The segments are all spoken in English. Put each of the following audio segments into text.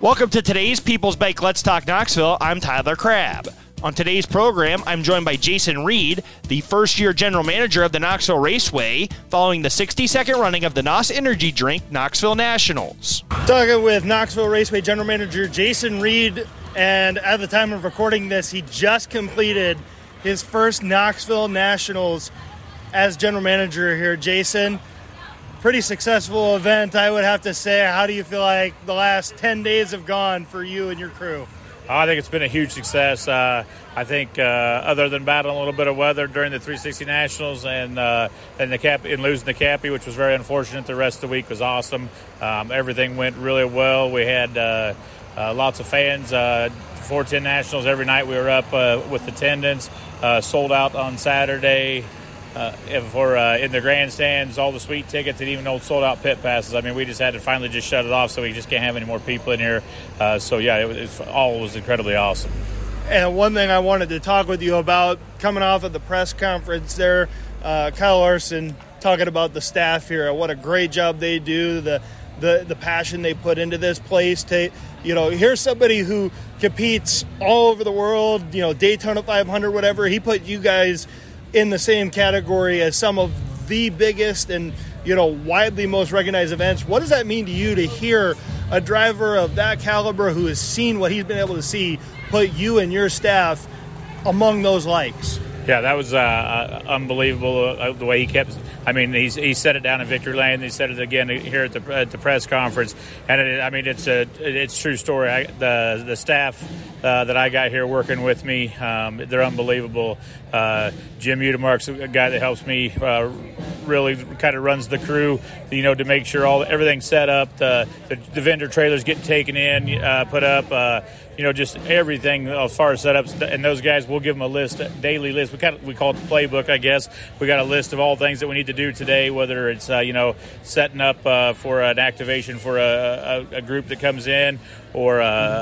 Welcome to today's People's Bike Let's Talk Knoxville. I'm Tyler Crabb. On today's program, I'm joined by Jason Reed, the first-year general manager of the Knoxville Raceway, following the 60-second running of the NOS Energy Drink Knoxville Nationals. Talking with Knoxville Raceway general manager Jason Reed, and at the time of recording this, he just completed his first Knoxville Nationals as general manager here. Jason, pretty successful event, I would have to say. How do you feel like the last 10 days have gone for you and your crew? I think it's been a huge success. I think other than battling a little bit of weather during the 360 Nationals and losing the Cappy, which was very unfortunate, the rest of the week was awesome. Everything went really well. We had lots of fans. 410 Nationals every night. We were up with attendance. Sold out on Saturday. In the grandstands, all the suite tickets, and even old sold-out pit passes. I mean, we just had to finally just shut it off, so we just can't have any more people in here. It all was incredibly awesome. And one thing I wanted to talk with you about, coming off of the press conference there, Kyle Larson talking about the staff here, what a great job they do, the passion they put into this place. Here's somebody who competes all over the world, Daytona 500, whatever. He put you guys in the same category as some of the biggest and, widely most recognized events. What does that mean to you to hear a driver of that caliber who has seen what he's been able to see put you and your staff among those likes? Yeah, that was unbelievable the way he kept. I mean, he said it down in Victory Lane. He said it again here at the press conference, and it's a true story. The staff that I got here working with me, they're unbelievable. Jim Udemark's a guy that helps me, really kind of runs the crew, to make sure everything's set up. The vendor trailers get taken in, put up. Just everything as far as setups, and those guys, we'll give them a list, a daily list. We call it the playbook, I guess. We got a list of all things that we need to do today, whether it's setting up for an activation for a group that comes in, or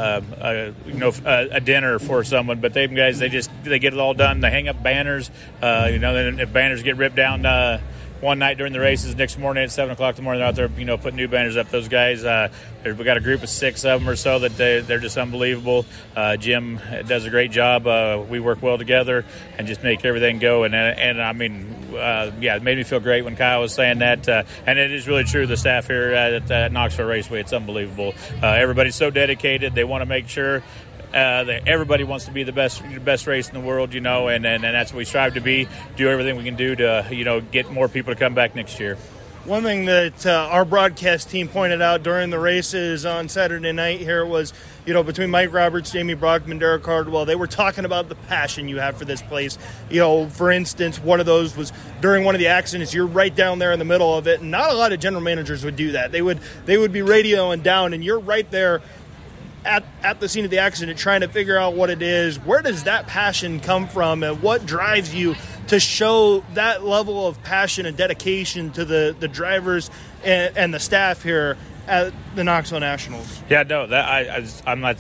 a dinner for someone. But they guys, they get it all done. They hang up banners. Then if banners get ripped down one night during the races, next morning at 7 o'clock in the morning, they're out there, putting new banners up. Those guys, we got a group of 6 of them or so that they're just unbelievable. Jim does a great job. We work well together and just make everything go. And it made me feel great when Kyle was saying that. And it is really true. The staff here at Knoxville Raceway, it's unbelievable. Everybody's so dedicated. They want to make sure that everybody wants to be the best race in the world, and that's what we strive to be. Do everything we can do to, get more people to come back next year. One thing that our broadcast team pointed out during the races on Saturday night here was, between Mike Roberts, Jamie Brockman, Derek Cardwell, they were talking about the passion you have for this place. For instance, one of those was during one of the accidents, you're right down there in the middle of it, and not a lot of general managers would do that. They would be radioing down, and you're right there at the scene of the accident trying to figure out what it is. Where does that passion come from, and what drives you to show that level of passion and dedication to the drivers and the staff here at the Knoxville Nationals? Yeah, no, I'm not.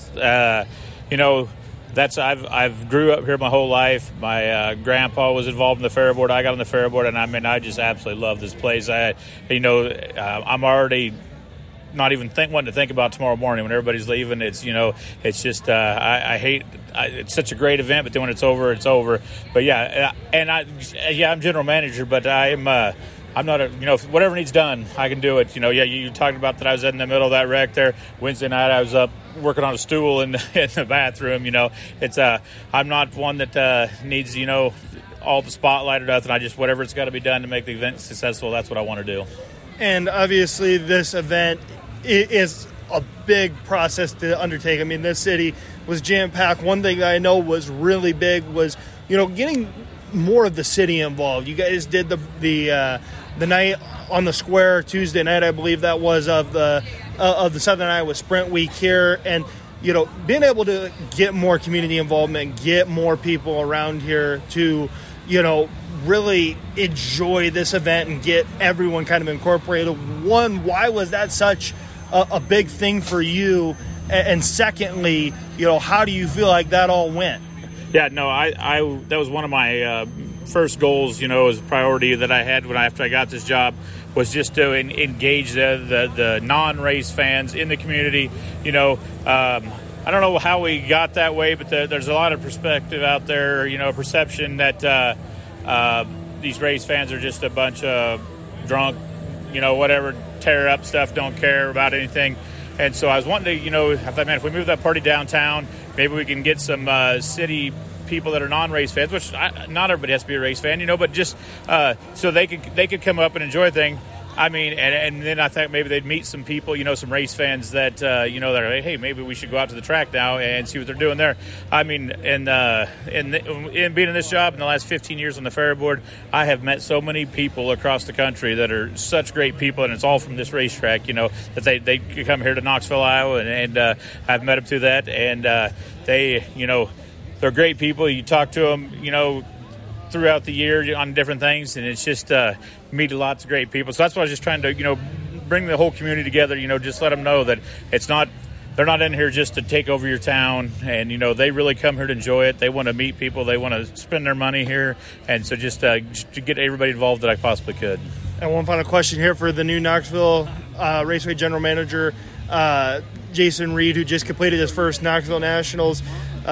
I've grew up here my whole life. My grandpa was involved in the fair board. I got on the fair board, and I just absolutely love this place. I'm already not even wanting to think about tomorrow morning when everybody's leaving. It's just I hate. It's such a great event, but then when it's over, it's over. But I'm general manager, but I'm not whatever needs done, I can do it. You talked about that I was in the middle of that wreck there Wednesday night. I was up working on a stool in the bathroom. It's I'm not one that needs all the spotlight or nothing. I just whatever it's got to be done to make the event successful. That's what I want to do. And obviously, this event is a big process to undertake. I mean, this city was jam-packed. One thing that I know was really big was, getting more of the city involved. You guys did the night on the square Tuesday night, I believe that was, of the Southern Iowa Sprint Week here, and being able to get more community involvement, get more people around here to really enjoy this event and get everyone kind of incorporated. One, why was that such a big thing for you? And secondly, how do you feel like that all went? Yeah, no, I that was one of my first goals, as a priority that I had after I got this job, was just to engage the non-race fans in the community. I don't know how we got that way, but there's a lot of perspective out there, perception that these race fans are just a bunch of drunk, whatever, tear up stuff, don't care about anything. And so I was wanting to, I thought, man, if we move that party downtown, maybe we can get some city people that are non-race fans, which not everybody has to be a race fan, but just so they could come up and enjoy a thing. I mean, and then I thought maybe they'd meet some people, some race fans that, they're like, hey, maybe we should go out to the track now and see what they're doing there. I mean, in being in this job in the last 15 years on the Farrah board, I have met so many people across the country that are such great people, and it's all from this racetrack, that they come here to Knoxville, Iowa, and I've met them through that, and they, they're great people. You talk to them, throughout the year on different things, and it's just meet lots of great people. So that's why I was just trying to, bring the whole community together, just let them know that they're not in here just to take over your town, and, they really come here to enjoy it. They want to meet people. They want to spend their money here, and so just to get everybody involved that I possibly could. And one final question here for the new Knoxville Raceway General Manager, Jason Reed, who just completed his first Knoxville Nationals.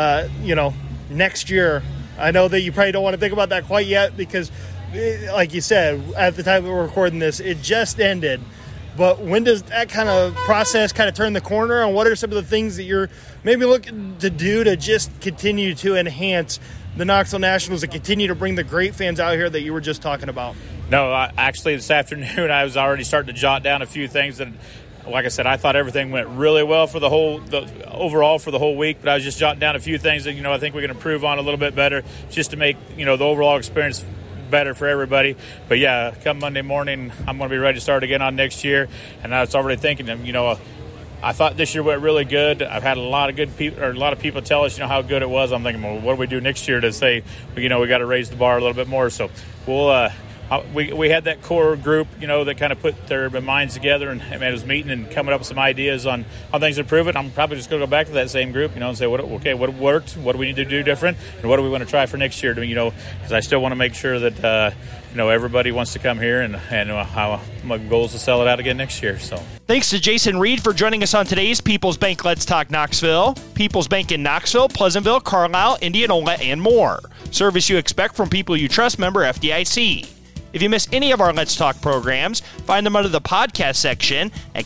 Next year, I know that you probably don't want to think about that quite yet because, like you said, at the time we were recording this, it just ended. But when does that kind of process kind of turn the corner, and what are some of the things that you're maybe looking to do to just continue to enhance the Knoxville Nationals and continue to bring the great fans out here that you were just talking about? No, actually this afternoon I was already starting to jot down a few things that, like I said, I thought everything went really well for overall for the whole week, but I was just jotting down a few things that, I think we can improve on a little bit better just to make, the overall experience better for everybody. But yeah, come Monday morning, I'm going to be ready to start again on next year. And I was already thinking, I thought this year went really good. I've had a lot of good people, or a lot of people tell us, how good it was. I'm thinking, well, what do we do next year to say, we got to raise the bar a little bit more. So we'll, we had that core group, that kind of put their minds together and was meeting and coming up with some ideas on things to improve it. I'm probably just going to go back to that same group, and say, what worked, what do we need to do different, and what do we want to try for next year? Because I still want to make sure that everybody wants to come here, and how my goal is to sell it out again next year. So thanks to Jason Reed for joining us on today's People's Bank Let's Talk Knoxville. People's Bank in Knoxville, Pleasantville, Carlisle, Indianola, and more. Service you expect from people you trust. Member FDIC. If you miss any of our Let's Talk programs, find them under the podcast section at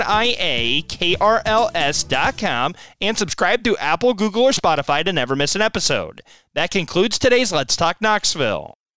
KNIAKRLS.com and subscribe to Apple, Google, or Spotify to never miss an episode. That concludes today's Let's Talk Knoxville.